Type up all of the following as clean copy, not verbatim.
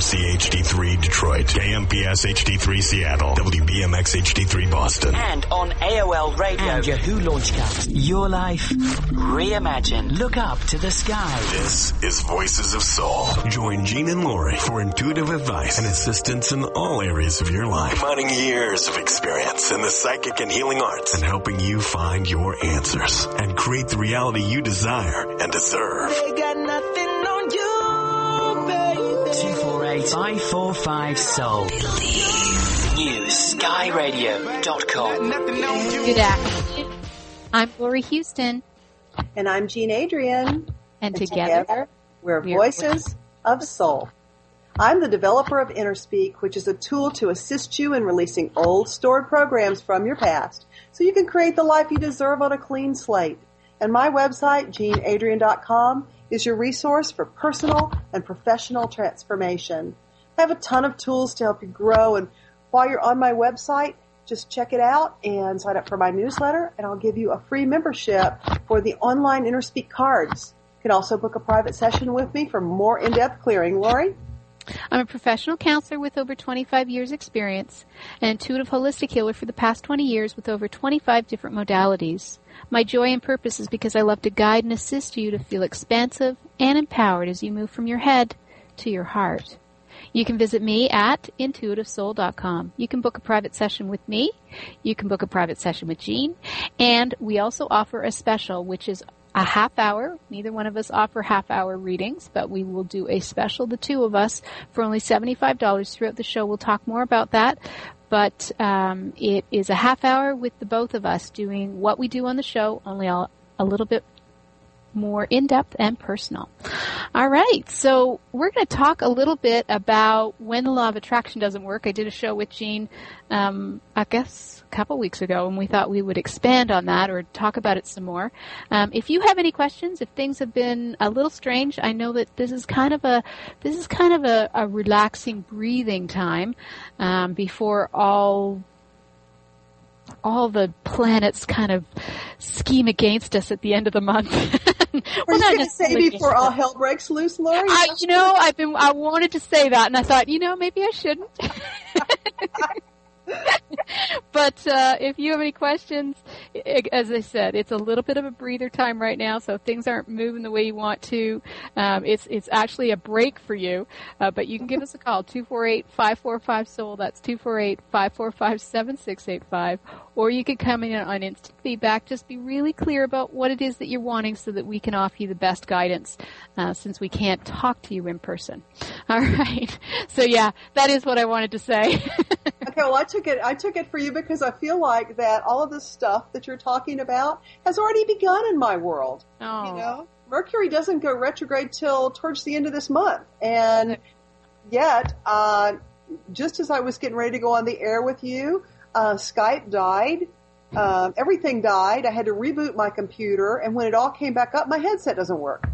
KMC HD3 Detroit, KMPS HD3 Seattle, WBMX HD3 Boston. And on AOL Radio and Yahoo Launchcast. Your life reimagined. Look up to the sky. This is Voices of Soul. Join Gene and Lori for intuitive advice and assistance in all areas of your life, combining years of experience in the psychic and healing arts and helping you find your answers and create the reality you desire and deserve. They got nothing on you, baby. 248-545-SOUL. NewSkyRadio.com. Good afternoon. I'm Lori Houston. And I'm Jean Adrian. And together we're Voices of Soul. I'm the developer of InnerSpeak, which is a tool to assist you in releasing old stored programs from your past so you can create the life you deserve on a clean slate. And my website, jeanadrian.com, is your resource for personal and professional transformation. I have a ton of tools to help you grow, and while you're on my website, just check it out and sign up for my newsletter, and I'll give you a free membership for the online InnerSpeak cards. You can also book a private session with me for more in-depth clearing. Lori? I'm a professional counselor with over 25 years experience, an intuitive holistic healer for the past 20 years with over 25 different modalities. My joy and purpose is because I love to guide and assist you to feel expansive and empowered as you move from your head to your heart. You can visit me at intuitivesoul.com. You can book a private session with me. You can book a private session with Jean. And we also offer a special, which is a half hour. Neither one of us offer half-hour readings, but we will do a special, the two of us, for only $75 throughout the show. We'll talk more about that. But it is a half hour with the both of us doing what we do on the show, only a little bit more in-depth and personal. All right, so we're going to talk a little bit about when the law of attraction doesn't work. I did a show with Jean, I guess, a couple weeks ago, and we thought we would expand on that or talk about it some more. If you have any questions, if things have been a little strange, I know that this is kind of a relaxing, breathing time before all the planets kind of scheme against us at the end of the month. We're not going to say before all hell breaks loose, Lori? I wanted to say that, and I thought, maybe I shouldn't. But if you have any questions, as I said, it's a little bit of a breather time right now, so if things aren't moving the way you want to, it's actually a break for you. But you can give us a call, 248-545-SOUL. That's 248-545-7685. Or you can come in on instant feedback. Just be really clear about what it is that you're wanting so that we can offer you the best guidance, since we can't talk to you in person. All right. So, yeah, that is what I wanted to say. Okay, well, I took it for you because I feel like that all of this stuff that you're talking about has already begun in my world. Oh. Mercury doesn't go retrograde till towards the end of this month. And yet, just as I was getting ready to go on the air with you, Skype died. Everything died. I had to reboot my computer. And when it all came back up, my headset doesn't work.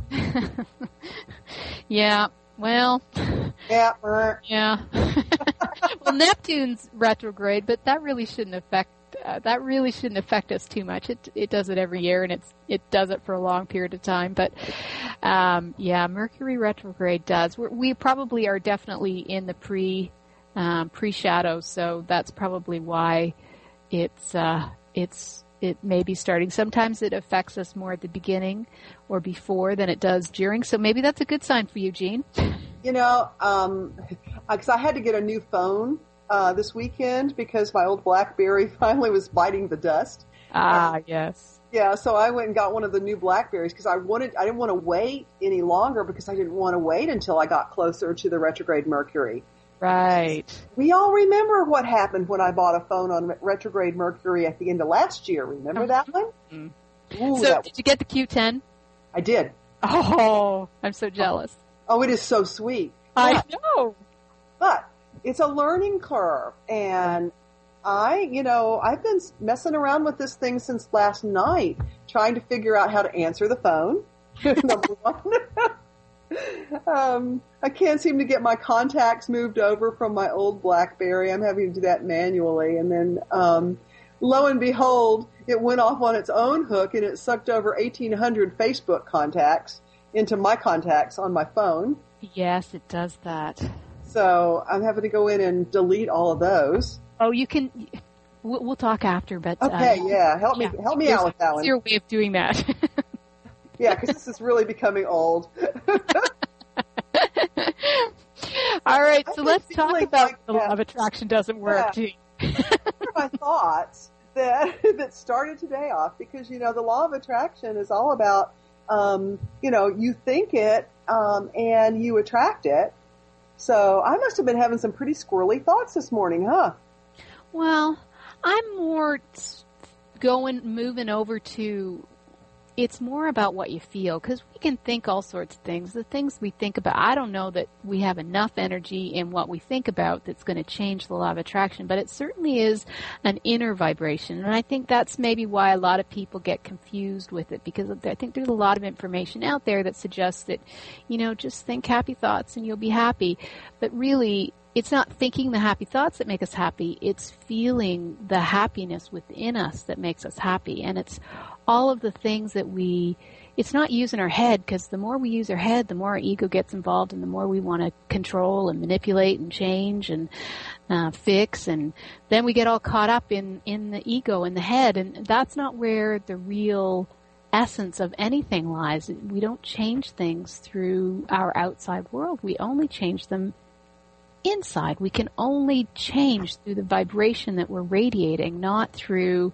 Yeah. Well. Yeah. Well, Neptune's retrograde, but that really shouldn't affect us too much. It does it every year, and it does it for a long period of time. But Mercury retrograde does. We probably are definitely in the pre-shadow, so that's probably why it may be starting. Sometimes it affects us more at the beginning or before than it does during. So maybe that's a good sign for you, Jean. Because I had to get a new phone this weekend because my old BlackBerry finally was biting the dust. Yes. Yeah, so I went and got one of the new BlackBerries because I didn't want to wait any longer because I didn't want to wait until I got closer to the retrograde Mercury. Right. We all remember what happened when I bought a phone on retrograde Mercury at the end of last year. Remember that one? Mm-hmm. Ooh, did you get the Q10? I did. Oh, I'm so jealous. Oh, it is so sweet. I know. But it's a learning curve, and I've been messing around with this thing since last night, trying to figure out how to answer the phone. Number one. I can't seem to get my contacts moved over from my old BlackBerry. I'm having to do that manually, and then lo and behold, it went off on its own hook, and it sucked over 1,800 Facebook contacts into my contacts on my phone. Yes, it does that. So I'm having to go in and delete all of those. Oh, you can. We'll talk after, but okay, help me out with that one. What's your way of doing that? Yeah, because this is really becoming old. All right, so let's talk about the law of attraction doesn't work. Yeah. My thoughts that started today off, because the law of attraction is all about you think it and you attract it. So I must have been having some pretty squirrely thoughts this morning, huh? Well, I'm more moving over to, it's more about what you feel, because we can think all sorts of things. The things we think about, I don't know that we have enough energy in what we think about that's going to change the law of attraction, but it certainly is an inner vibration. And I think that's maybe why a lot of people get confused with it, because I think there's a lot of information out there that suggests that, just think happy thoughts and you'll be happy. But really, it's not thinking the happy thoughts that make us happy. It's feeling the happiness within us that makes us happy. And it's all of the things that it's not using our head, because the more we use our head, the more our ego gets involved and the more we want to control and manipulate and change and fix. And then we get all caught up in the ego and the head. And that's not where the real essence of anything lies. We don't change things through our outside world. We only change them inside. We can only change through the vibration that we're radiating, not through,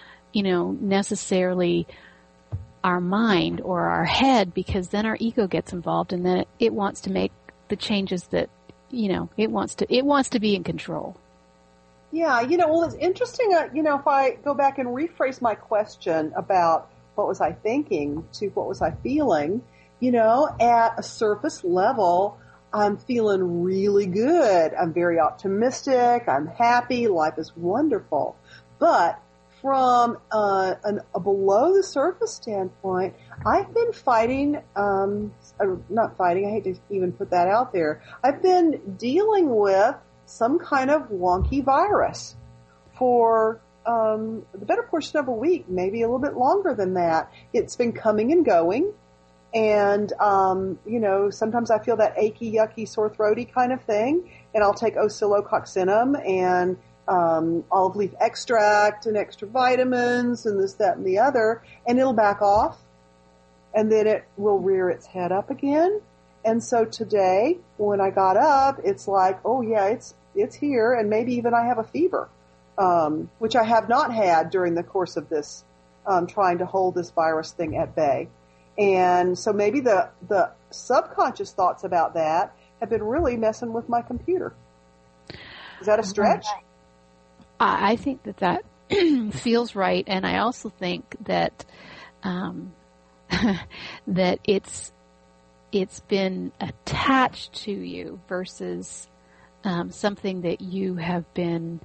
necessarily our mind or our head, because then our ego gets involved and then it wants to make the changes that, it wants to be in control. Yeah, well, it's interesting, if I go back and rephrase my question about what was I thinking to what was I feeling, at a surface level, I'm feeling really good. I'm very optimistic. I'm happy. Life is wonderful. But from a below the surface standpoint, I've been fighting, not fighting, I hate to even put that out there. I've been dealing with some kind of wonky virus for the better portion of a week, maybe a little bit longer than that. It's been coming and going. And, sometimes I feel that achy, yucky, sore throaty kind of thing. And I'll take oscillococcinum and olive leaf extract and extra vitamins and this, that, and the other. And it'll back off. And then it will rear its head up again. And so today, when I got up, it's like, oh, yeah, it's here. And maybe even I have a fever, which I have not had during the course of this, trying to hold this virus thing at bay. And so maybe the subconscious thoughts about that have been really messing with my computer. Is that a stretch? I think that feels right. And I also think that, that it's been attached to you versus, something that you have been,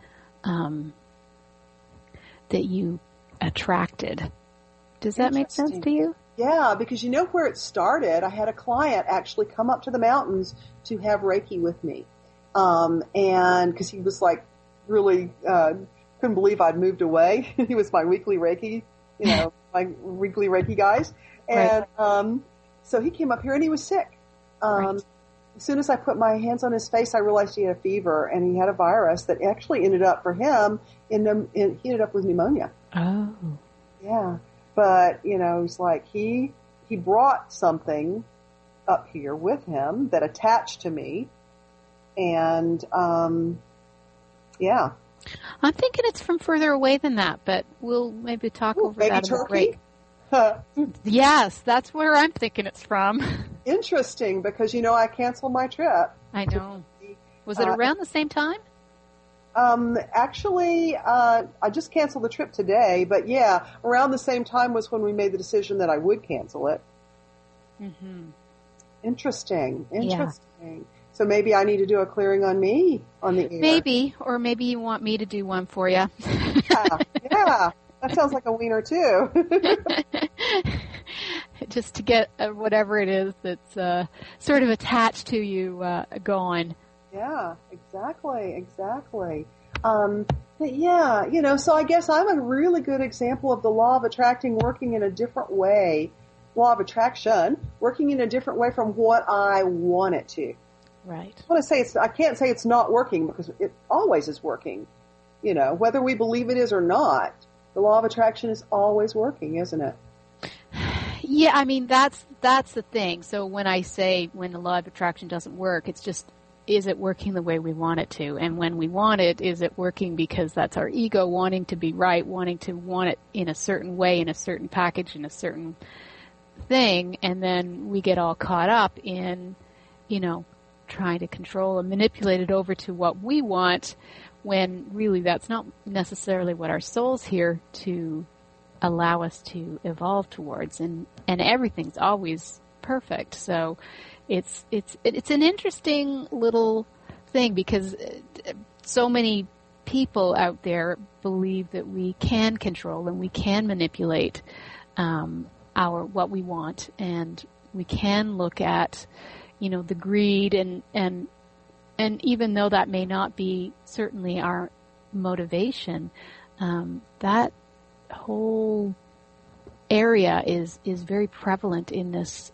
that you attracted. Does that make sense to you? Yeah, because where it started, I had a client actually come up to the mountains to have Reiki with me. And because he was like really, couldn't believe I'd moved away. He was my weekly Reiki, my weekly Reiki guys. And, so he came up here and he was sick. As soon as I put my hands on his face, I realized he had a fever and he had a virus that actually ended up for him he ended up with pneumonia. Oh. Yeah. But, it's like he brought something up here with him that attached to me. And, yeah. I'm thinking it's from further away than that, but we'll maybe talk over that in the break. Yes, that's where I'm thinking it's from. Interesting, because, I canceled my trip. I know. Was it around the same time? Actually, I just canceled the trip today, but yeah, around the same time was when we made the decision that I would cancel it. Mm-hmm. Interesting. Yeah. So maybe I need to do a clearing on me on the air. Maybe, or maybe you want me to do one for you. Yeah. That sounds like a wiener too. Just to get whatever it is that's sort of attached to you going. Yeah, exactly. But yeah, so I guess I'm a really good example of the law of attracting working in a different way. Law of attraction working in a different way from what I want it to. Right. I can't say it's not working, because it always is working. You know, whether we believe it is or not, the law of attraction is always working, isn't it? Yeah, I mean, that's the thing. So when I say when the law of attraction doesn't work, it's just, is it working the way we want it to? And when we want it, is it working because that's our ego wanting to be right, wanting to want it in a certain way, in a certain package, in a certain thing, and then we get all caught up in, you know, trying to control and manipulate it over to what we want, when really that's not necessarily what our soul's here to allow us to evolve towards, and everything's always perfect. So it's an interesting little thing, because so many people out there believe that we can control and we can manipulate what we want, and we can look at, you know, the greed, and even though that may not be certainly our motivation, that whole area is very prevalent in this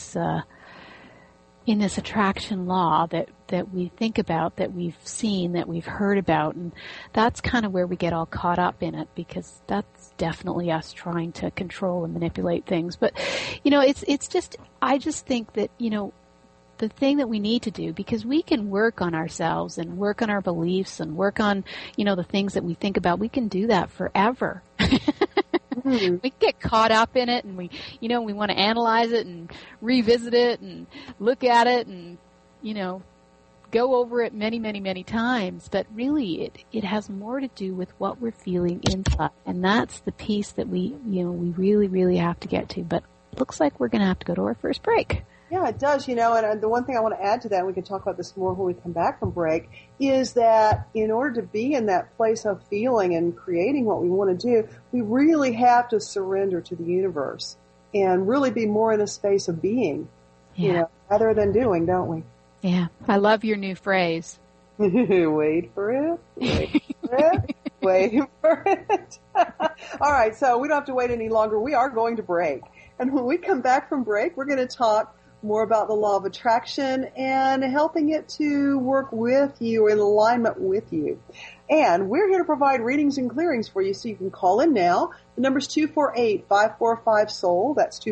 attraction law that we think about, that we've seen, that we've heard about, and that's kind of where we get all caught up in it, because that's definitely us trying to control and manipulate things. But, you know, I just think that, you know, the thing that we need to do, because we can work on ourselves and work on our beliefs and work on, you know, the things that we think about, we can do that forever. Mm-hmm. We get caught up in it, and we want to analyze it and revisit it and look at it and, you know, go over it many, many, many times. But really, it has more to do with what we're feeling inside, and that's the piece that we really, really have to get to. But it looks like we're going to have to go to our first break. Yeah, it does, you know, and the one thing I want to add to that, and we can talk about this more when we come back from break, is that in order to be in that place of feeling and creating what we want to do, we really have to surrender to the universe and really be more in a space of being, you know, rather than doing, don't we? Yeah, I love your new phrase. Wait for it, wait for it, wait for it. All right, so we don't have to wait any longer. We are going to break. And when we come back from break, we're going to talk more about the law of attraction and helping it to work with you, in alignment with you. And we're here to provide readings and clearings for you, so you can call in now. The number's 248-545-SOUL. That's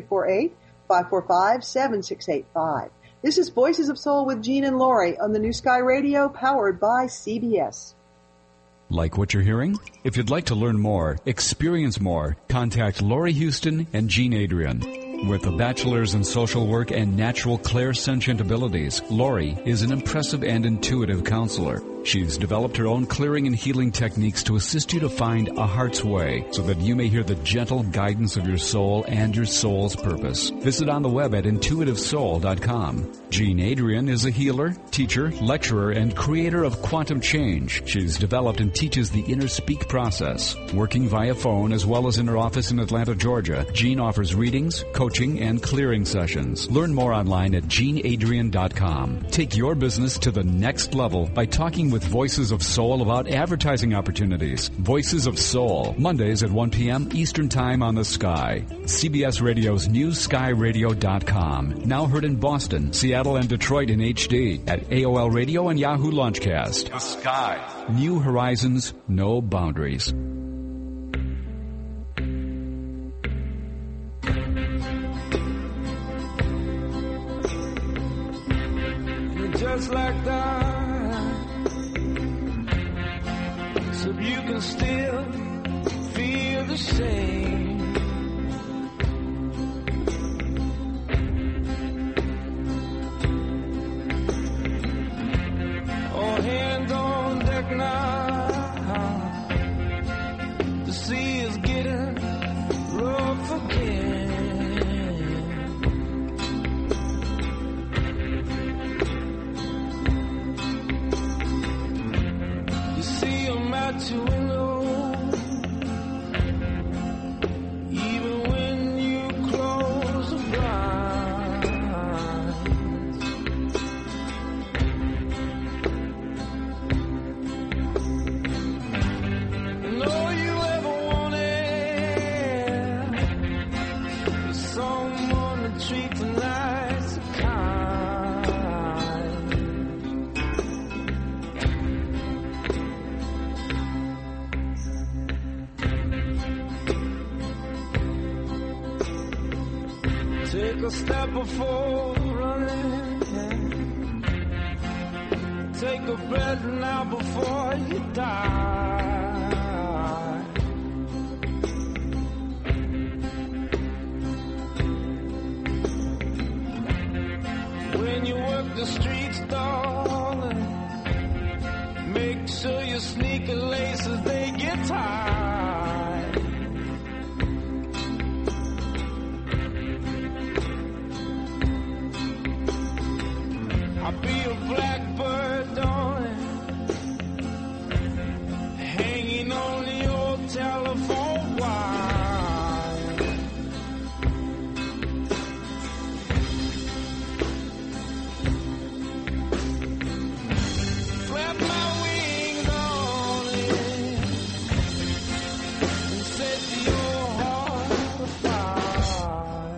248-545-7685. This is Voices of Soul with Jean and Laurie on the New Sky Radio, powered by CBS. Like what you're hearing? If you'd like to learn more, experience more, contact Laurie Houston and Jean Adrian. With a bachelor's in social work and natural clairsentient abilities, Laurie is an impressive and intuitive counselor. She's developed her own clearing and healing techniques to assist you to find a heart's way, so that you may hear the gentle guidance of your soul and your soul's purpose. Visit on the web at intuitivesoul.com. Jean Adrian is a healer, teacher, lecturer, and creator of quantum change. She's developed and teaches the inner speak process. Working via phone as well as in her office in Atlanta, Georgia, Jean offers readings, coaching, and clearing sessions. Learn more online at jeanadrian.com. Take your business to the next level by talking with Voices of Soul about advertising opportunities. Voices of Soul, Mondays at 1 p.m. Eastern Time on the Sky. CBS Radio's NewSkyRadio.com. Now heard in Boston, Seattle, and Detroit in HD at AOL Radio and Yahoo Launchcast. The Sky. New horizons, no boundaries. Just like that, so you can still feel the same. All hands on deck now, the sea is getting rough again. You see 'em at your window, Take a step before running. Take a breath now before you die. When you work the streets, darling, make sure your sneaker laces, they get tied. I'll be a blackbird, darling, hanging on the old telephone wire. Flap my wings, darling, and set your heart afire.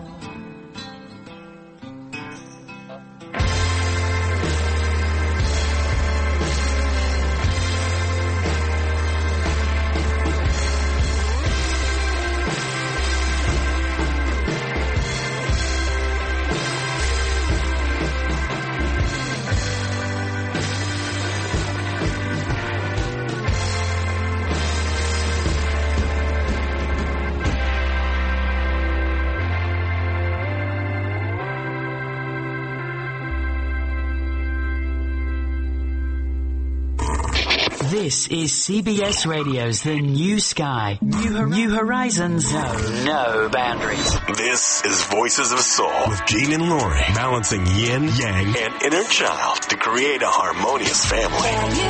This is CBS Radio's The New Sky. New horizons, no boundaries. This is Voices of Soul with Gene and Lori, balancing yin, yang, and inner child to create a harmonious family.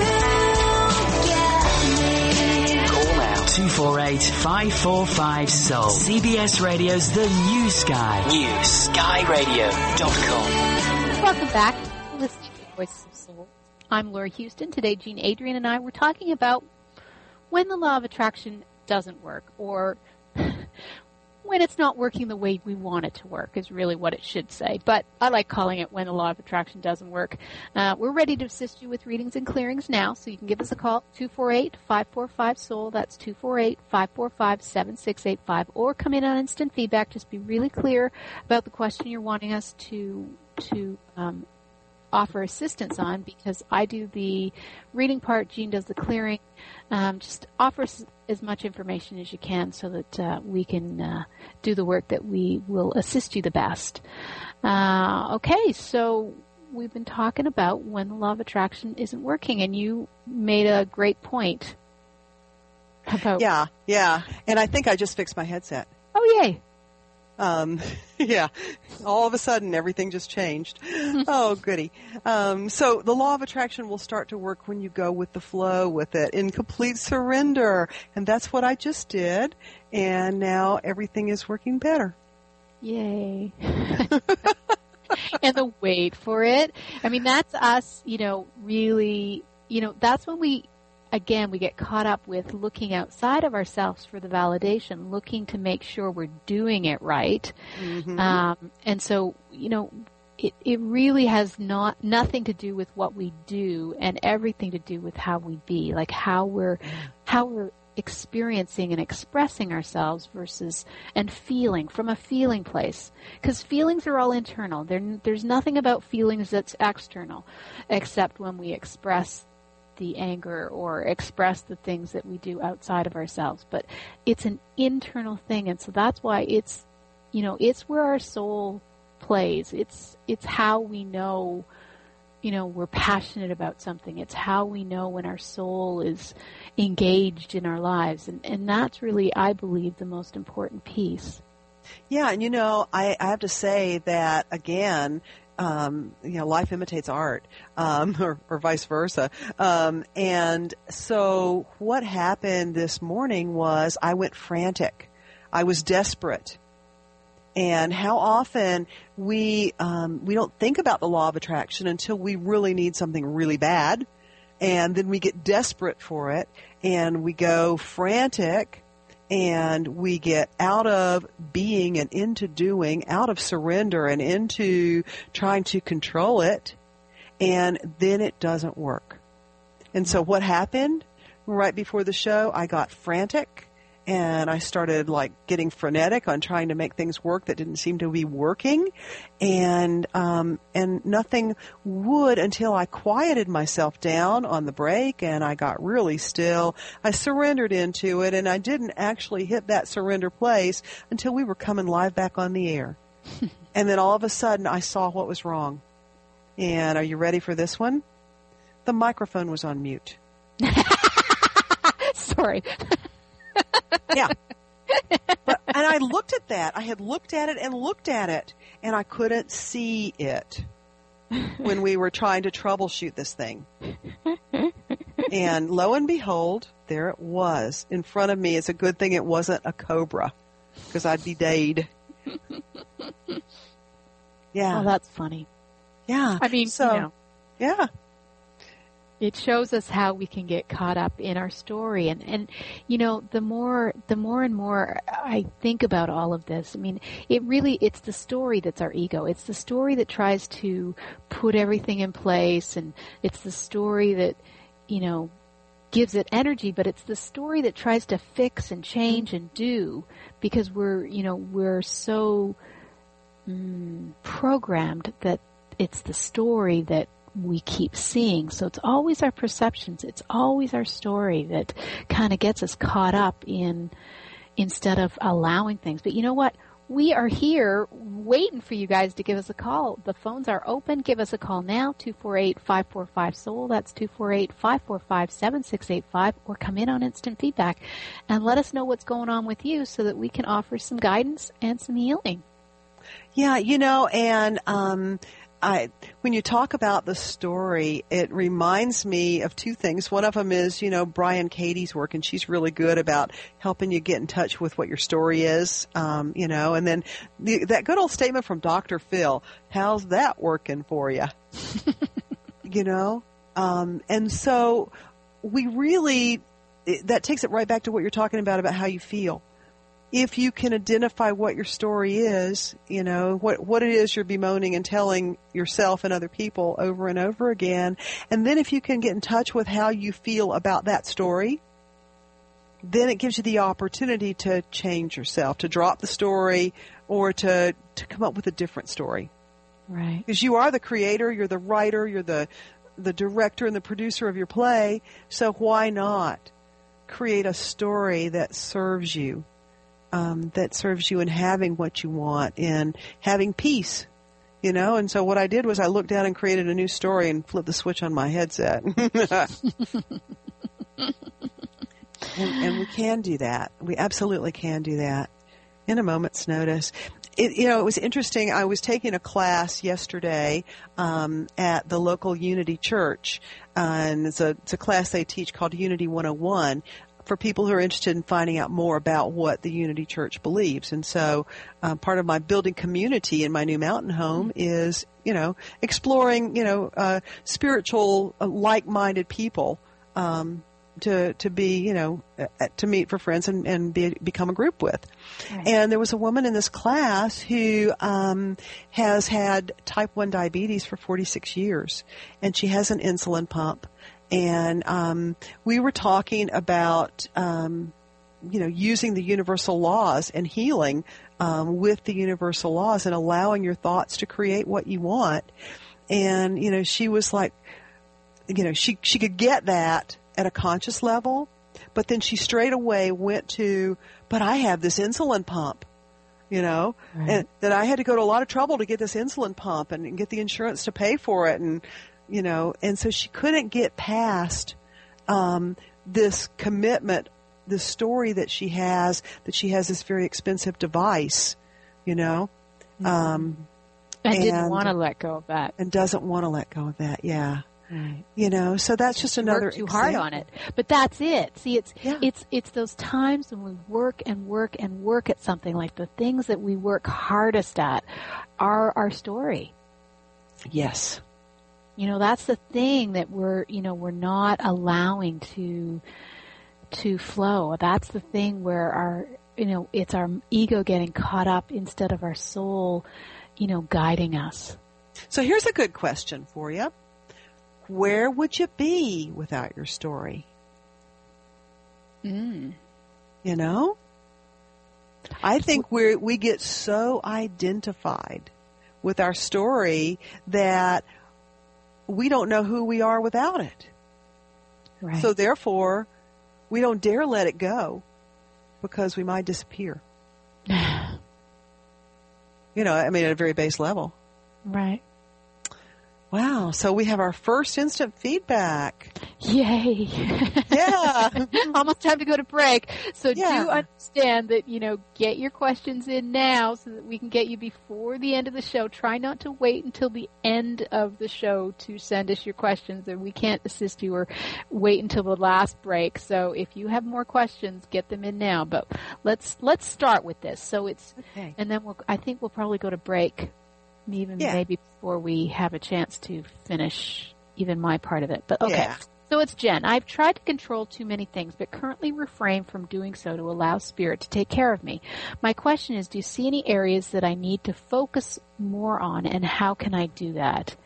Call now, 248-545-SOUL. CBS Radio's The New Sky. NewSkyRadio.com. Welcome back. Listening to Voices of Soul. I'm Laura Houston. Today, Gene Adrian and I were talking about when the law of attraction doesn't work, or when it's not working the way we want it to work is really what it should say. But I like calling it when the law of attraction doesn't work. We're ready to assist you with readings and clearings now, so you can give us a call, 248-545-SOUL. That's 248-545-7685. Or come in on instant feedback. Just be really clear about the question you're wanting us to offer assistance on, because I do the reading part, Gene does the clearing. Just offer us as much information as you can so that we can do the work that we will assist you the best. Okay, so we've been talking about when the law of attraction isn't working, and you made a great point about... Yeah, and I think I just fixed my headset. Oh, yay. Yeah, all of a sudden everything just changed. Oh, goody. So the law of attraction will start to work when you go with the flow with it in complete surrender. And that's what I just did. And now everything is working better. Yay. And the wait for it. I mean, that's us, really, that's when we get caught up with looking outside of ourselves for the validation, looking to make sure we're doing it right. Mm-hmm. And so, it really has nothing to do with what we do and everything to do with how we be, like how we're experiencing and expressing ourselves and feeling from a feeling place. Because feelings are all internal. There's nothing about feelings that's external, except when we express the anger or express the things that we do outside of ourselves. But it's an internal thing, and so that's why it's where our soul plays. It's how we know, we're passionate about something. It's how we know when our soul is engaged in our lives, and that's really, I believe, the most important piece. Yeah, and I have to say that again, life imitates art, or vice versa. And so what happened this morning was I went frantic. I was desperate. And how often we don't think about the law of attraction until we really need something really bad. And then we get desperate for it and we go frantic. And we get out of being and into doing, out of surrender and into trying to control it, and then it doesn't work. And so what happened right before the show, I got frantic, and I started like getting frenetic on trying to make things work that didn't seem to be working, and nothing would until I quieted myself down on the break and I got really still. I surrendered into it, and I didn't actually hit that surrender place until we were coming live back on the air. And then all of a sudden I saw what was wrong. And are you ready for this one? The microphone was on mute. Sorry. Yeah. And I looked at that. I had looked at it and looked at it, and I couldn't see it when we were trying to troubleshoot this thing. And lo and behold, there it was in front of me. It's a good thing it wasn't a cobra, because I'd be dead. Yeah. Oh, that's funny. Yeah. I mean, so, yeah. It shows us how we can get caught up in our story. And the more and more I think about all of this, I mean, it's the story that's our ego. It's the story that tries to put everything in place, and it's the story that, gives it energy, but it's the story that tries to fix and change and do, because we're so programmed that it's the story that we keep seeing. So it's always our perceptions. It's always our story that kind of gets us caught up in, instead of allowing things. But you know what? We are here waiting for you guys to give us a call. The phones are open. Give us a call now, 248-545-SOUL. That's 248-545-7685. Or come in on instant feedback and let us know what's going on with you so that we can offer some guidance and some healing. Yeah, and when you talk about the story, it reminds me of two things. One of them is, Brian Katie's work, and she's really good about helping you get in touch with what your story is, and then that good old statement from Dr. Phil, how's that working for you? And so we really, that takes it right back to what you're talking about how you feel. If you can identify what your story is, what it is you're bemoaning and telling yourself and other people over and over again, and then if you can get in touch with how you feel about that story, then it gives you the opportunity to change yourself, to drop the story, or to come up with a different story. Right. Because you are the creator, you're the writer, you're the director and the producer of your play, so why not create a story that serves you? That serves you in having what you want, in having peace, And so what I did was I looked down and created a new story and flipped the switch on my headset. and we can do that. We absolutely can do that in a moment's notice. It was interesting. I was taking a class yesterday at the local Unity Church, and it's a class they teach called Unity 101. For people who are interested in finding out more about what the Unity Church believes. And so part of my building community in my new mountain home is, exploring, spiritual, like-minded people to be, to meet for friends and become a group with. Right. And there was a woman in this class who has had type 1 diabetes for 46 years, and she has an insulin pump. And we were talking about, using the universal laws and healing with the universal laws and allowing your thoughts to create what you want. And, she was like, she could get that at a conscious level, but then she straight away went to, but I have this insulin pump. Right. And that I had to go to a lot of trouble to get this insulin pump and get the insurance to pay for it. And so she couldn't get past this commitment, this story that she has this very expensive device, and didn't want to let go of that. And doesn't want to let go of that, yeah. Right. So that's just another example. Too hard on it. But that's it. See, it's those times when we work and work and work at something, like the things that we work hardest at are our story. Yes. That's the thing that we're not allowing to flow. That's the thing where our, it's our ego getting caught up instead of our soul, guiding us. So here's a good question for you. Where would you be without your story? You know? I think we get so identified with our story that we don't know who we are without it. Right. So therefore, we don't dare let it go because we might disappear. You know, I mean, at a very base level. Right. Wow. So we have our first instant feedback. Yay. Yeah. Almost time to go to break. So Yeah. do understand that, get your questions in now so that we can get you before the end of the show. Try not to wait until the end of the show to send us your questions, or we can't assist you, or wait until the last break. So if you have more questions, get them in now. But let's start with this. So it's, Okay. and then I think we'll probably go to break. Maybe before we have a chance to finish even my part of it. But okay. Yeah. So it's Jen. I've tried to control too many things, but currently refrain from doing so to allow Spirit to take care of me. My question is, do you see any areas that I need to focus more on, and how can I do that?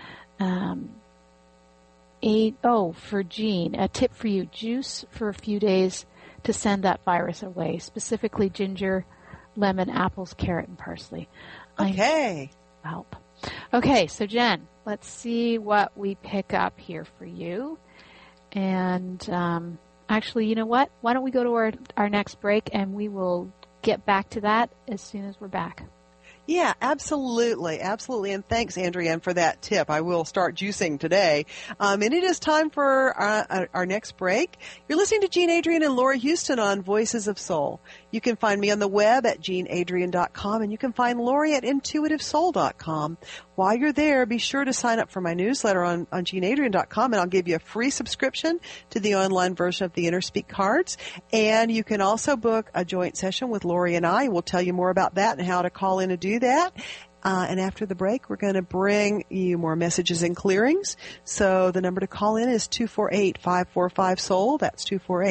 For Jean, a tip for you, juice for a few days to send that virus away, specifically ginger, lemon, apples, carrot, and parsley. Okay. Help. Okay, so Jen, let's see what we pick up here for you. And actually, you know what? Why don't we go to our next break, and we will get back to that as soon as we're back. Yeah, absolutely. Absolutely. And thanks, Andrea, for that tip. I will start juicing today. And it is time for our next break. You're listening to Jean Adrian and Laurie Houston on Voices of Soul. You can find me on the web at jeanadrian.com, and you can find Laurie at intuitivesoul.com. While you're there, be sure to sign up for my newsletter on jeanadrian.com, and I'll give you a free subscription to the online version of the InnerSpeak cards. And you can also book a joint session with Laurie and I. We'll tell you more about that and how to call in to do that. And after the break, we're going to bring you more messages and clearings. So the number to call in is 248-545-SOUL. That's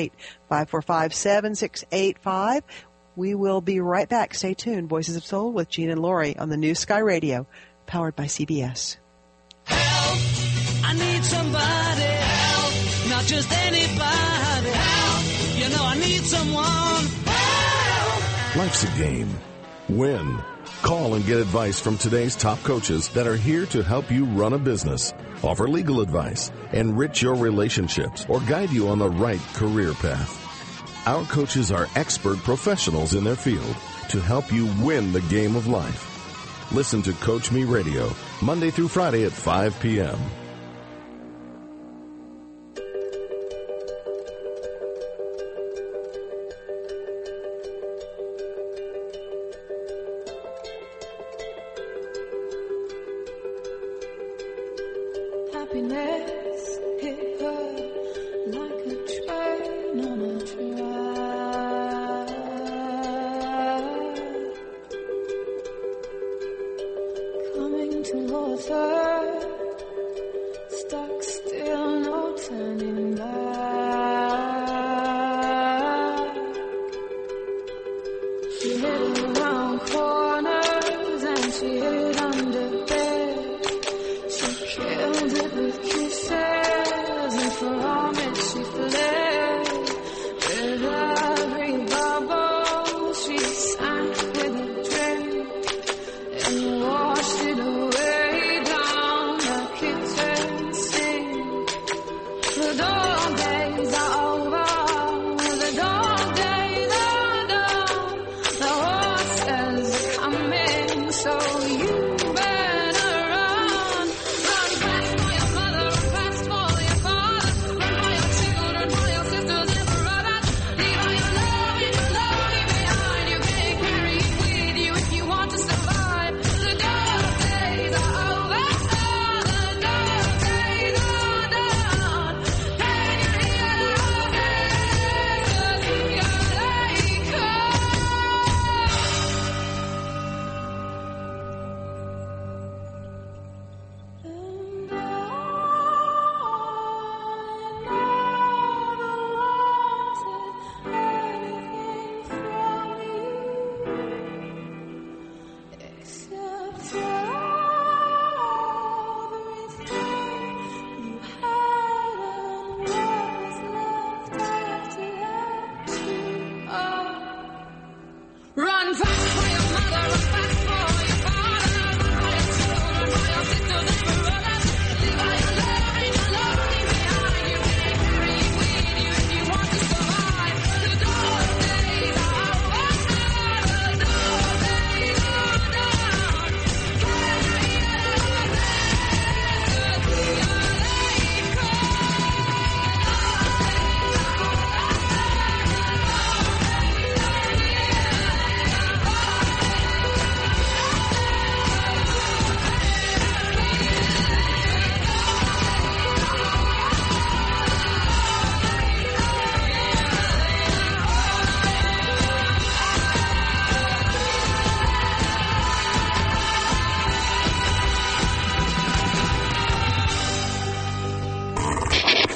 248-545-7685. We will be right back. Stay tuned. Voices of Soul with Jean and Laurie on the New Sky Radio, powered by CBS. Help! I need somebody. Help! Not just anybody. Help! I need someone. Help! Life's a game. Win. Call and get advice from today's top coaches that are here to help you run a business, offer legal advice, enrich your relationships, or guide you on the right career path. Our coaches are expert professionals in their field to help you win the game of life. Listen to Coach Me Radio, Monday through Friday at 5 p.m. Happiness hit her like a train on a track. Coming towards her, stuck still, no turning back. She hid around corners and she hid under bed. She killed it with kisses, and for homage she fled. With every bubble she sank with a drink, and washed it away down the kitchen sink. The dog days are over, the dog days are done. The horses are coming, so you better run. Run fast for your mother, run fast for your father, run for your children, for your sisters and brothers. Leave all your love and your lonely behind. You can't carry it with you if you want to survive. The dog days are over, the dog days are done. Can you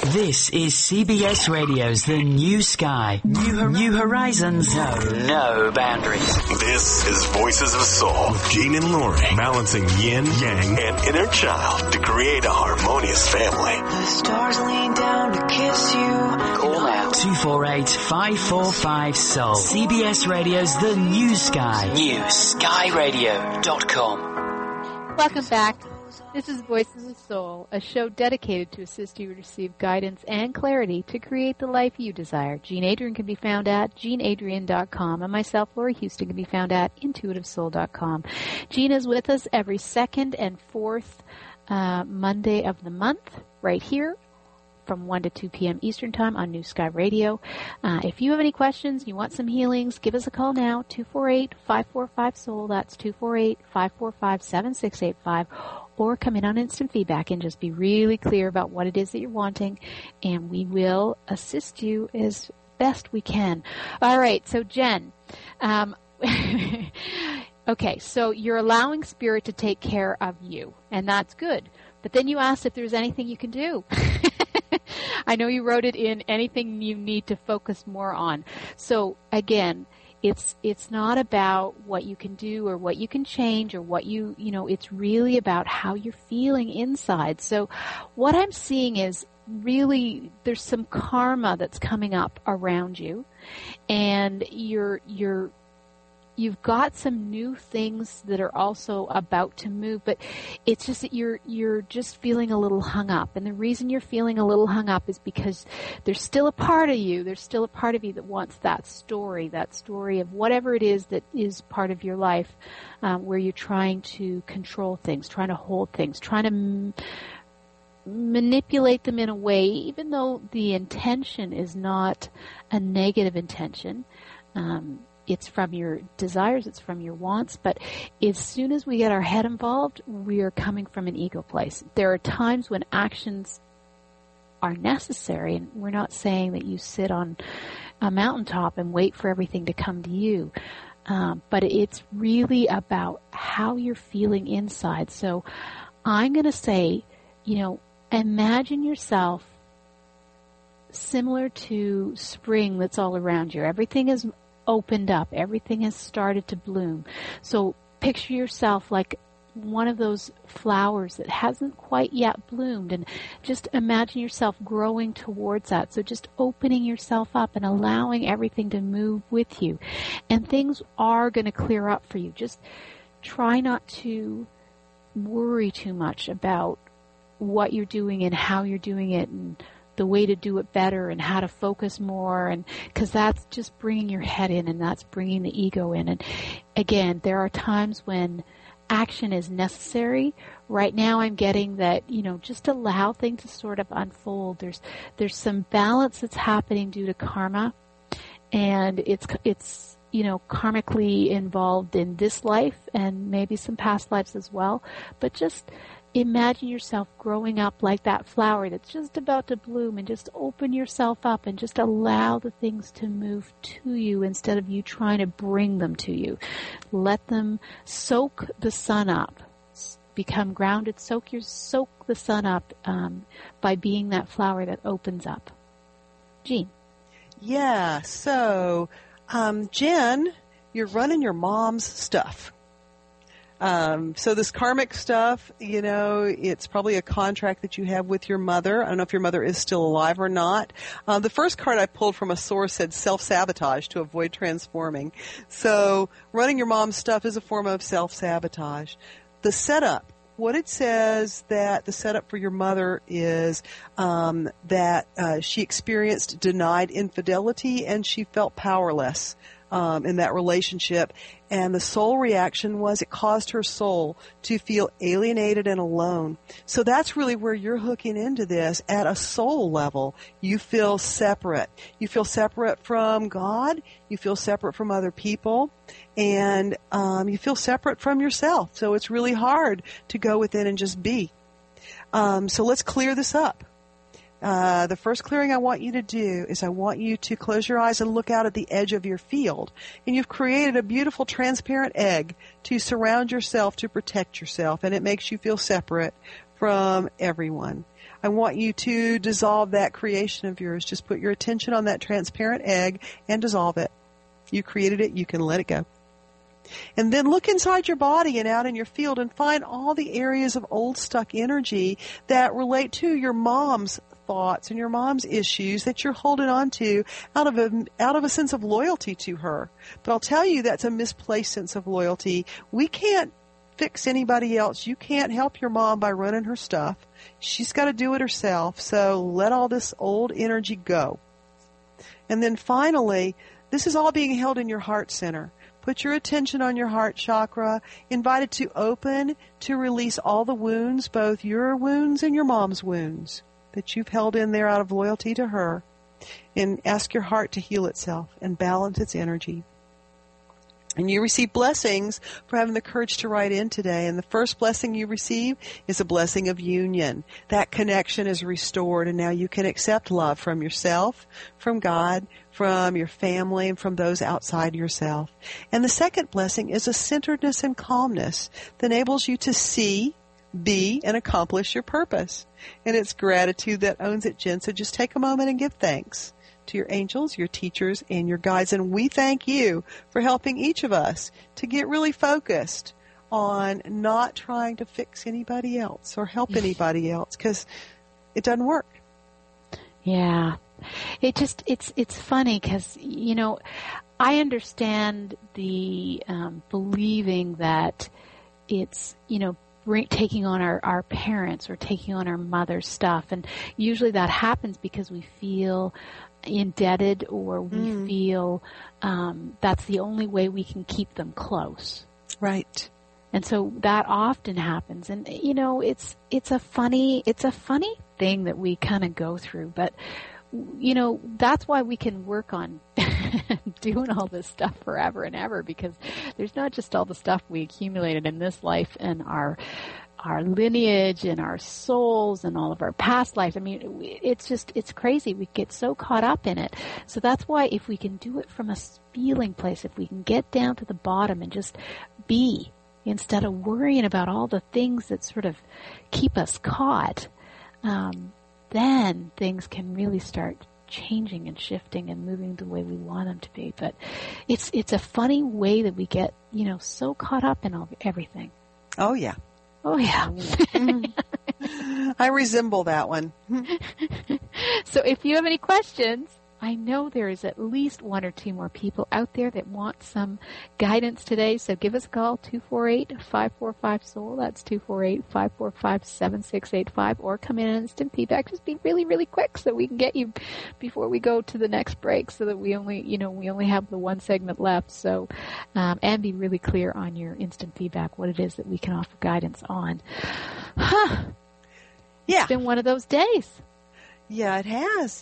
This is CBS Radio's The New Sky. New horizons, no boundaries. This is Voices of Soul with Gene and Lori, balancing yin, yang, and inner child to create a harmonious family. The stars lean down to kiss you. Call now 248-545-SOUL. CBS Radio's The New Sky. NewSkyRadio.com. Welcome back. This is Voices of Soul, a show dedicated to assist you to receive guidance and clarity to create the life you desire. Gene Adrian can be found at GeneAdrian.com, and myself, Lori Houston, can be found at IntuitiveSoul.com. Gene is with us every second and fourth Monday of the month, right here, from 1 to 2 p.m. Eastern Time on New Sky Radio. If you have any questions, you want some healings, give us a call now, 248-545-SOUL. That's 248-545-7685. Or come in on instant feedback and just be really clear about what it is that you're wanting, and we will assist you as best we can. All right, so Jen, okay, so you're allowing Spirit to take care of you, and that's good. But then you asked if there's anything you can do. I know you wrote it in, anything you need to focus more on. So again, it's not about what you can do or what you can change or what it's really about how you're feeling inside. So what I'm seeing is really there's some karma that's coming up around you, and you've got some new things that are also about to move, but it's just that you're just feeling a little hung up. And the reason you're feeling a little hung up is because there's still a part of you that wants that story of whatever it is that is part of your life, where you're trying to control things, trying to hold things, trying to manipulate them in a way, even though the intention is not a negative intention. It's from your desires, it's from your wants, but as soon as we get our head involved, we are coming from an ego place. There are times when actions are necessary, and we're not saying that you sit on a mountaintop and wait for everything to come to you, but it's really about how you're feeling inside. So I'm going to say, imagine yourself similar to spring that's all around you. Everything is opened up. Everything has started to bloom. So picture yourself like one of those flowers that hasn't quite yet bloomed, and just imagine yourself growing towards that. So just opening yourself up and allowing everything to move with you. And things are going to clear up for you. Just try not to worry too much about what you're doing and how you're doing it and the way to do it better and how to focus more, and because that's just bringing your head in and that's bringing the ego in. And again, there are times when action is necessary. Right now I'm getting that, just allow things to sort of unfold. There's some balance that's happening due to karma, and it's karmically involved in this life and maybe some past lives as well. But just imagine yourself growing up like that flower that's just about to bloom, and just open yourself up and just allow the things to move to you instead of you trying to bring them to you. Let them soak the sun up, become grounded, soak the sun up by being that flower that opens up. Jean. Yeah, so Jen, you're running your mom's stuff. So this karmic stuff, it's probably a contract that you have with your mother. I don't know if your mother is still alive or not. The first card I pulled from a source said self-sabotage to avoid transforming. So running your mom's stuff is a form of self-sabotage. The setup, what it says that the setup for your mother is that she experienced denied infidelity and she felt powerless in that relationship. And the soul reaction was it caused her soul to feel alienated and alone. So that's really where you're hooking into this at a soul level. You feel separate. You feel separate from God. You feel separate from other people. And you feel separate from yourself. So it's really hard to go within and just be. So let's clear this up. The first clearing I want you to do is I want you to close your eyes and look out at the edge of your field. And you've created a beautiful transparent egg to surround yourself, to protect yourself, and it makes you feel separate from everyone. I want you to dissolve that creation of yours. Just put your attention on that transparent egg and dissolve it. You created it. You can let it go. And then look inside your body and out in your field and find all the areas of old stuck energy that relate to your mom's thoughts and your mom's issues that you're holding on to out of a sense of loyalty to her. But I'll tell you, that's a misplaced sense of loyalty. We can't fix anybody else. You can't help your mom by running her stuff. She's got to do it herself. So let all this old energy go. And then finally, this is all being held in your heart center. Put your attention on your heart chakra. Invite it to open, to release all the wounds, both your wounds and your mom's wounds that you've held in there out of loyalty to her. And ask your heart to heal itself and balance its energy. And you receive blessings for having the courage to write in today. And the first blessing you receive is a blessing of union. That connection is restored, and now you can accept love from yourself, from God, from your family, and from those outside yourself. And the second blessing is a centeredness and calmness that enables you to see, be, and accomplish your purpose. And it's gratitude that owns it, Jen. So just take a moment and give thanks to your angels, your teachers, and your guides. And we thank you for helping each of us to get really focused on not trying to fix anybody else or help anybody else, because it doesn't work. Yeah. It's funny because, I understand the believing that it's, taking on our parents or taking on our mother's stuff. And usually that happens because we feel indebted, or we feel that's the only way we can keep them close. Right. And so that often happens. And it's a funny thing that we kind of go through, but that's why we can work on doing all this stuff forever and ever, because there's not just all the stuff we accumulated in this life and our lineage and our souls and all of our past lives. I mean, it's crazy. We get so caught up in it. So that's why if we can do it from a feeling place, if we can get down to the bottom and just be, instead of worrying about all the things that sort of keep us caught, then things can really start changing and shifting and moving the way we want them to be. But it's a funny way that we get, so caught up in everything. Oh, yeah. Oh, yeah. I resemble that one. So if you have any questions, I know there is at least one or two more people out there that want some guidance today. So give us a call, 248-545-SOUL. That's 248-545-7685. Or come in and instant feedback. Just be really, really quick so we can get you before we go to the next break, so that we only have the one segment left. So, and be really clear on your instant feedback, what it is that we can offer guidance on. Yeah. It's been one of those days. Yeah, it has.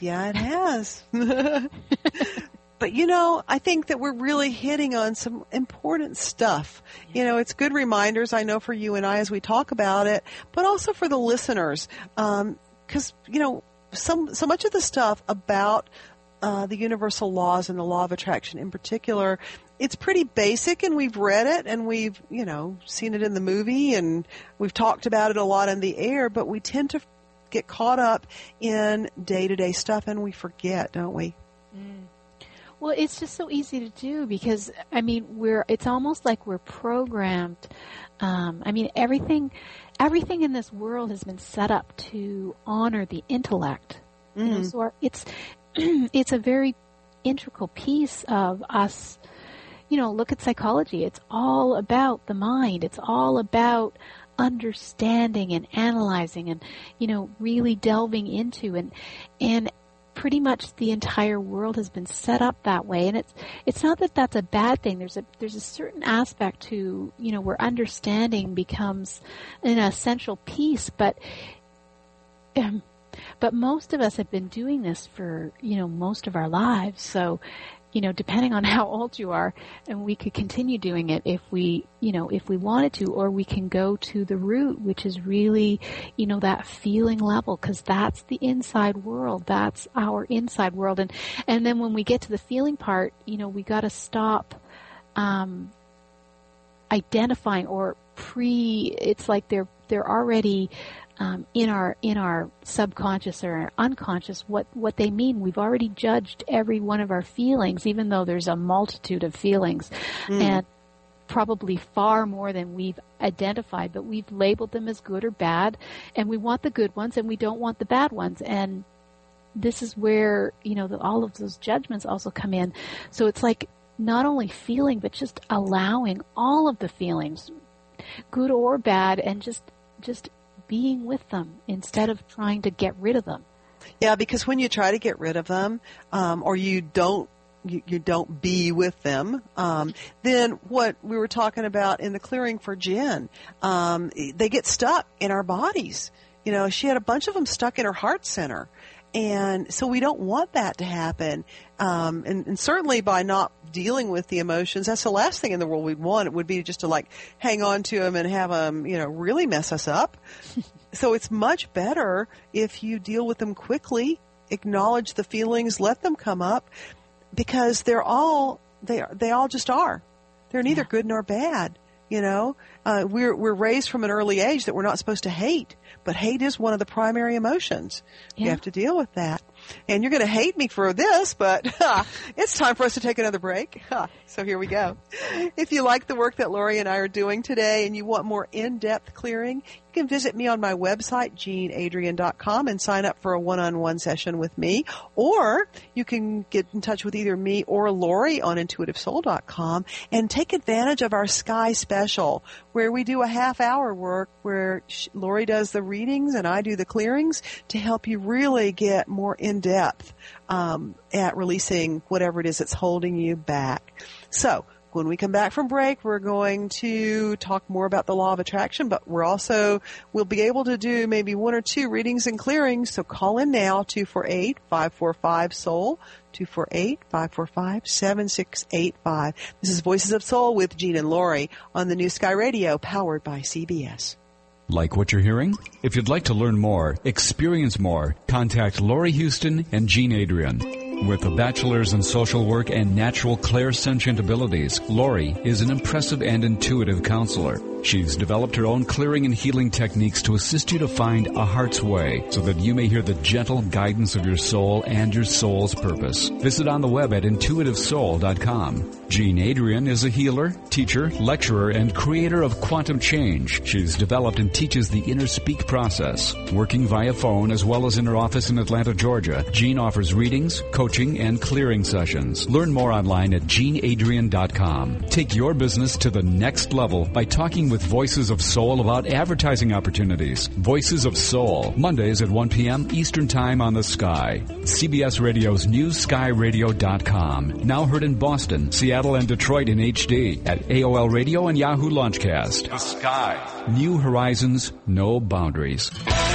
But, I think that we're really hitting on some important stuff. It's good reminders, I know, for you and I as we talk about it, but also for the listeners. Because, so much of the stuff about the universal laws and the law of attraction in particular, it's pretty basic, and we've read it, and we've, seen it in the movie, and we've talked about it a lot in the air, but we tend to get caught up in day-to-day stuff, and we forget, don't we? Well, it's just so easy to do because, it's almost like we're programmed. Everything in this world has been set up to honor the intellect. So it's a very integral piece of us. Look at psychology. It's all about the mind. It's all about understanding and analyzing and, really delving into, and pretty much the entire world has been set up that way. And it's not that that's a bad thing. There's a certain aspect to, where understanding becomes an essential piece, but most of us have been doing this for, most of our lives. So, depending on how old you are, and we could continue doing it if we wanted to, or we can go to the root, which is really, that feeling level, because that's the inside world. That's our inside world. And then when we get to the feeling part, we got to stop, identifying or it's like they're already, in our subconscious or our unconscious what they mean. We've already judged every one of our feelings, even though there's a multitude of feelings, and probably far more than we've identified, but we've labeled them as good or bad, and we want the good ones and we don't want the bad ones. And this is where, all of those judgments also come in. So it's like not only feeling, but just allowing all of the feelings, good or bad, and just being with them instead of trying to get rid of them. Yeah, because when you try to get rid of them, or you don't be with them, then what we were talking about in the clearing for Jen, they get stuck in our bodies. She had a bunch of them stuck in her heart center. And so we don't want that to happen. And certainly by not dealing with the emotions, that's the last thing in the world we'd want. It would be just to hang on to them and have them, really mess us up. So it's much better if you deal with them quickly, acknowledge the feelings, let them come up, because they all just are. They're neither good nor bad. We're raised from an early age that we're not supposed to hate, but hate is one of the primary emotions. Yeah. You have to deal with that. And you're going to hate me for this, but it's time for us to take another break. So here we go. If you like the work that Lori and I are doing today and you want more in-depth clearing, you can visit me on my website, JeanAdrian.com, and sign up for a one-on-one session with me. Or you can get in touch with either me or Lori on IntuitiveSoul.com and take advantage of our Sky Special, where we do a half-hour work where Lori does the readings and I do the clearings to help you really get more in-depth at releasing whatever it is that's holding you back. So when we come back from break, we're going to talk more about the law of attraction, but we'll be able to do maybe one or two readings and clearings. So call in now, 248-545-SOUL, 248-545-7685. This is Voices of Soul with Jean and Lori on the New Sky Radio, powered by CBS. Like what you're hearing? If you'd like to learn more, experience more, contact Lori Houston and Jean Adrian. With a bachelor's in social work and natural clairsentient abilities, Lori is an impressive and intuitive counselor. She's developed her own clearing and healing techniques to assist you to find a heart's way so that you may hear the gentle guidance of your soul and your soul's purpose. Visit on the web at IntuitiveSoul.com. Jean Adrian is a healer, teacher, lecturer, and creator of Quantum Change. She's developed and teaches the Inner Speak process. Working via phone as well as in her office in Atlanta, Georgia, Jean offers readings, coaching, and clearing sessions. Learn more online at JeanAdrian.com. Take your business to the next level by talking with Voices of Soul about advertising opportunities. Voices of Soul, Mondays at 1 p.m. Eastern Time on the Sky. CBS Radio's NewSkyRadio.com. Now heard in Boston, Seattle, and Detroit in HD at AOL Radio and Yahoo Launchcast. The Sky. New horizons, no boundaries.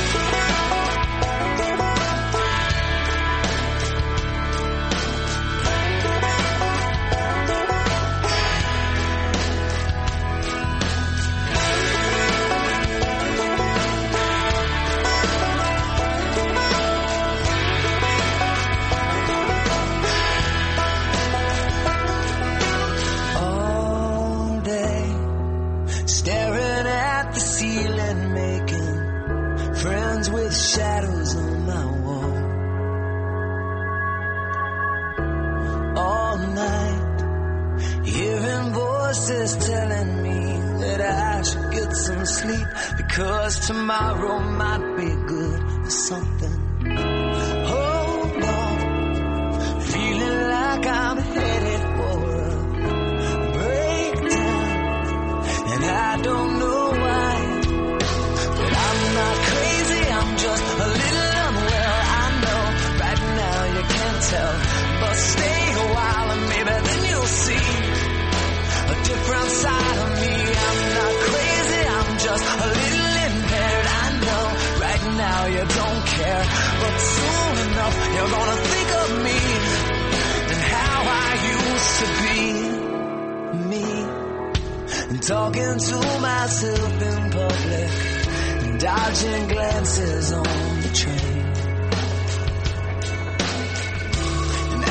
Tomorrow might be good for something. Hold on, feeling like I'm headed for a breakdown, and I don't know why, but I'm not crazy, I'm just a little unwell. I know right now you can't tell, but stay a while and maybe then you'll see a different side of me. I'm not crazy, I'm just a little now you don't care, but soon enough you're gonna think of me and how I used to be me, and talking to myself in public and dodging glances on the train. And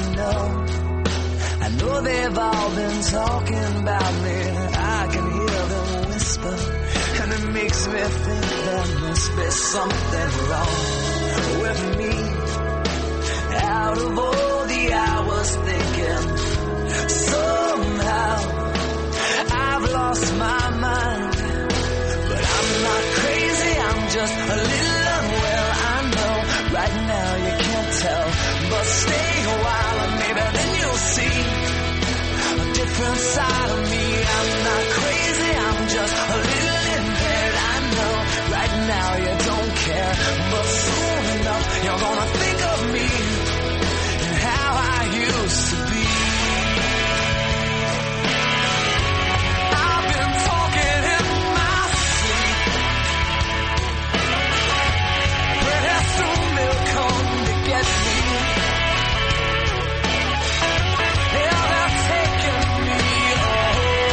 I know they've all been talking about me. I can hear them whisper, and it makes me think there must be something wrong with me. Out of all the hours thinking, somehow I've lost my mind. But I'm not crazy, I'm just a little unwell. I know right now you can't tell, but stay a while and maybe then you'll see a different side of me. I'm not crazy, I'm just a little impaired. I know right now you don't care, but soon enough you're gonna think of me and how I used to be. I've been talking in my sleep. Breath of milk come to get me. Yeah, they're taking me home.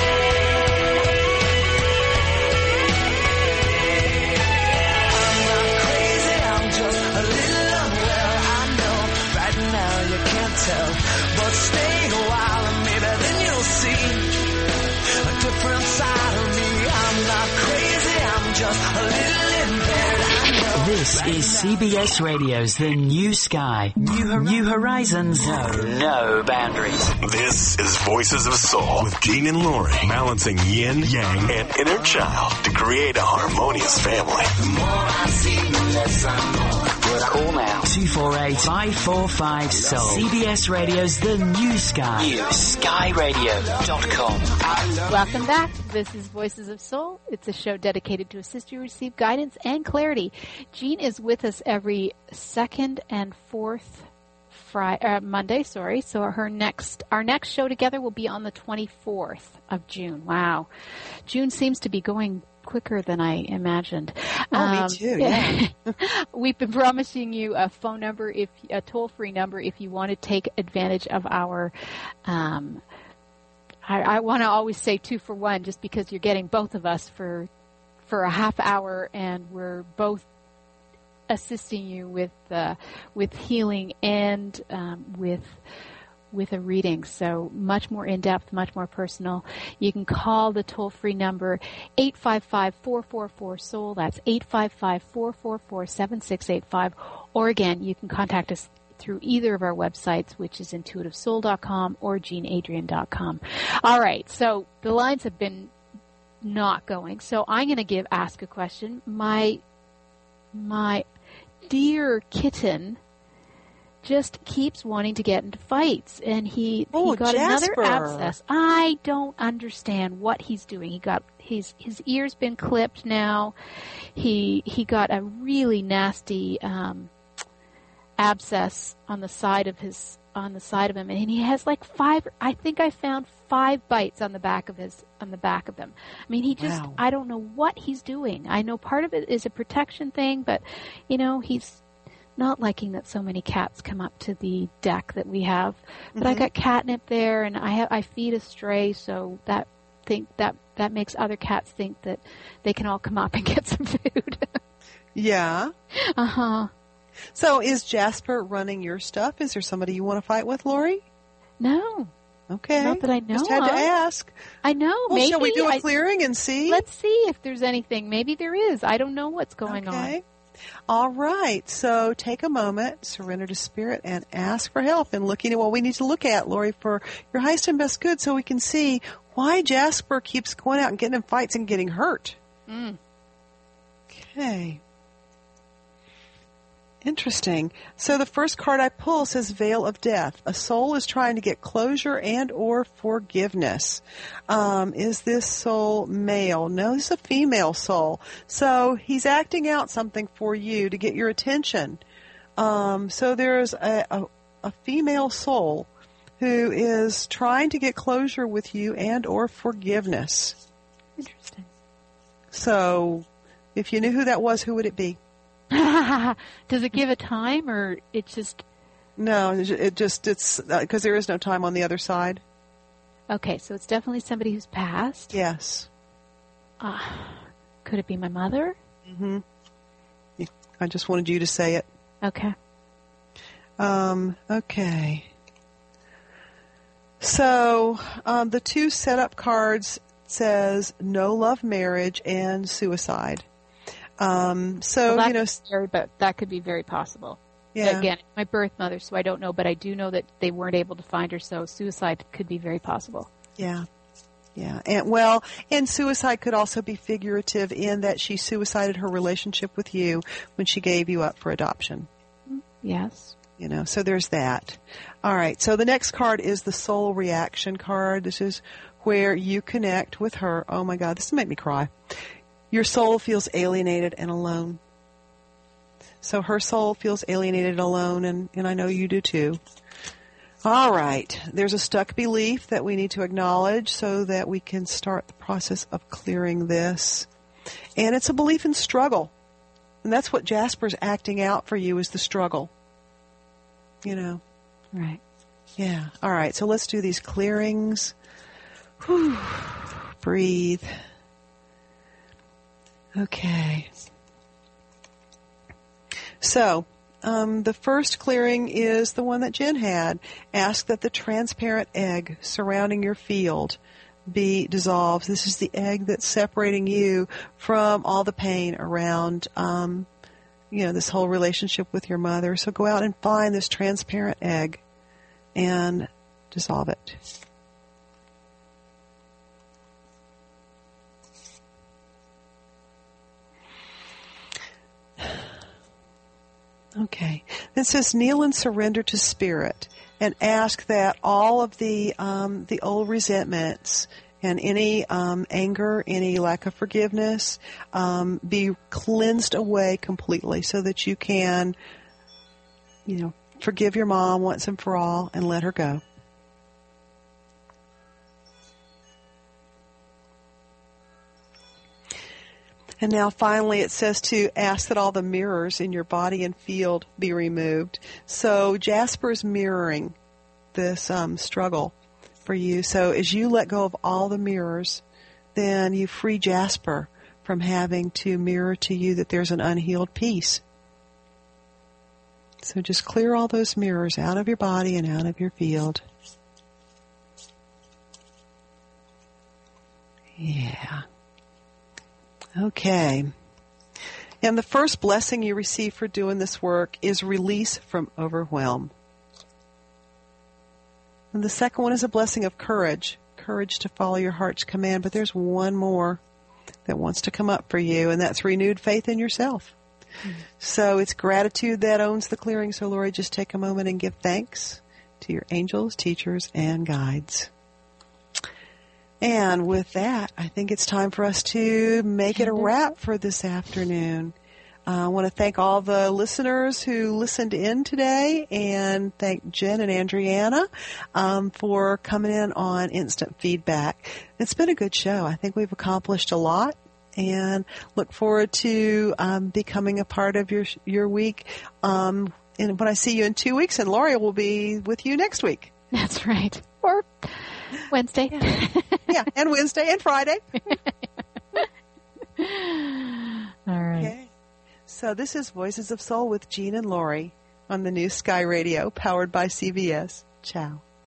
I'm not crazy, I'm just a little unwell. I know right now you can't tell, but stay a while and maybe then you'll see a different side of me. I'm not crazy, I'm just a little impaired. I know. This is CBS Radio's The New Sky. New horizons, no boundaries. This is Voices of Soul with Gene and Lori, balancing yin, yang, and inner child to create a harmonious family. Call now. 248-545-SOUL. CBS Radio's The New Sky. NewSkyRadio.com. Welcome back. This is Voices of Soul. It's a show dedicated to assist you receive guidance and clarity. Jean is with us every second and fourth Monday. So our next show together will be on the 24th of June. Wow. June seems to be going quicker than I imagined. Me too, yeah. We've been promising you a phone number, a toll-free number, if you want to take advantage of our, I want to always say 2 for 1, just because you're getting both of us for a half hour, and we're both assisting you with healing and with a reading. So much more in-depth, much more personal. You can call the toll-free number 855-444-SOUL. That's 855-444-7685. Or again, you can contact us through either of our websites, which is intuitivesoul.com or jeanadrian.com. All right, so the lines have been not going. So I'm going to ask a question. My dear kitten just keeps wanting to get into fights, and he got Jasper. another abscess. I don't understand what he's doing. He got his ear's been clipped now. He got a really nasty abscess on the side of him, and he has like 5. I think I found 5 bites on the back of them. I mean, he just, wow. I don't know what he's doing. I know part of it is a protection thing, but he's not liking that so many cats come up to the deck that we have. But I got catnip there, and I feed a stray, so that makes other cats think that they can all come up and get some food. Yeah. So is Jasper running your stuff? Is there somebody you want to fight with, Lori? No. Okay. Not that I know. Just had to ask. I know. Well, maybe shall we do a clearing and see? Let's see if there's anything. Maybe there is. I don't know what's going on. All right. So take a moment, surrender to Spirit, and ask for help in looking at what we need to look at, Lori, for your highest and best good, so we can see why Jasper keeps going out and getting in fights and getting hurt. Okay. Interesting. So the first card I pull says Veil of Death. A soul is trying to get closure and or forgiveness. Is this soul male? No, this is a female soul. So he's acting out something for you to get your attention. So there's a female soul who is trying to get closure with you and or forgiveness. Interesting. So if you knew who that was, who would it be? Does it give a time, or it's just... No, it's because there is no time on the other side. Okay, so it's definitely somebody who's passed. Yes. Could it be my mother? I just wanted you to say it. Okay. Okay. So the 2 setup cards says no love, marriage, and suicide. Well, but that could be very possible. Yeah. Again, my birth mother, so I don't know, but I do know that they weren't able to find her, so suicide could be very possible. Yeah. Yeah. And suicide could also be figurative in that she suicided her relationship with you when she gave you up for adoption. Yes. So there's that. All right. So the next card is the soul reaction card. This is where you connect with her. Oh my God, this will make me cry. Your soul feels alienated and alone. So her soul feels alienated and alone, and I know you do too. All right. There's a stuck belief that we need to acknowledge so that we can start the process of clearing this. And it's a belief in struggle. And that's what Jasper's acting out for you, is the struggle. Right. Yeah. All right. So let's do these clearings. Whew. Breathe. Okay. So, the first clearing is the one that Jen had. Ask that the transparent egg surrounding your field be dissolved. This is the egg that's separating you from all the pain around, this whole relationship with your mother. So go out and find this transparent egg and dissolve it. Okay. It says kneel and surrender to Spirit, and ask that all of the old resentments and any anger, any lack of forgiveness, be cleansed away completely, so that you can, forgive your mom once and for all and let her go. And now finally it says to ask that all the mirrors in your body and field be removed. So Jasper's mirroring this struggle for you. So as you let go of all the mirrors, then you free Jasper from having to mirror to you that there's an unhealed piece. So just clear all those mirrors out of your body and out of your field. Yeah. Okay. And the first blessing you receive for doing this work is release from overwhelm. And the second one is a blessing of courage. Courage to follow your heart's command. But there's one more that wants to come up for you, and that's renewed faith in yourself. Mm-hmm. So it's gratitude that owns the clearing. So Lori, just take a moment and give thanks to your angels, teachers, and guides. And with that, I think it's time for us to make it a wrap for this afternoon. I want to thank all the listeners who listened in today, and thank Jen and Andriana for coming in on instant feedback. It's been a good show. I think we've accomplished a lot, and look forward to becoming a part of your week. And when I see you in 2 weeks, and Lori will be with you next week. That's right. Or Wednesday. Yeah, and Wednesday and Friday. All right. Okay. So this is Voices of Soul with Jean and Lori on the New Sky Radio, powered by CBS. Ciao.